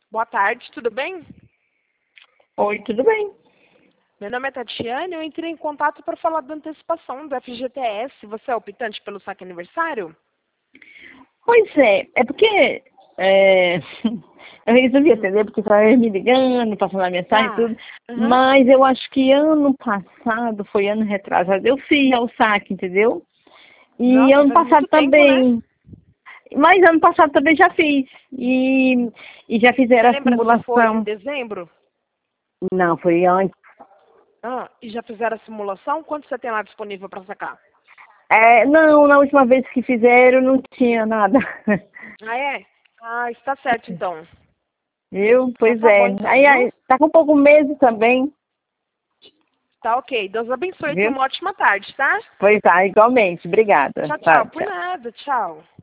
Boa tarde, tudo bem? Oi, tudo bem? Meu nome é Tatiane, eu entrei em contato para falar da antecipação do FGTS. Você é optante pelo saque aniversário? Pois é porque eu resolvi atender porque estava me ligando, passando a mensagem e Tá. tudo, Uhum. mas eu acho que ano passado, foi ano retrasado, eu fiz já o saque, entendeu? E Nossa, ano faz passado muito tempo, né? também, mas ano passado também já fiz, e já Você fizeram a lembra se foi em simulação. dezembro? Não, foi antes. E já fizeram a simulação? Quanto você tem lá disponível para sacar? Não, na última vez que fizeram não tinha nada. Ah, é? Ah, está certo então. Viu? Então Pois tá bom é. então, Aí viu? tá com pouco meses também, Tá ok. Deus abençoe. Tenha viu? uma ótima tarde, tá? Pois tá, igualmente. Obrigada. Tchau, Tá, tchau. Por tchau. nada. Tchau.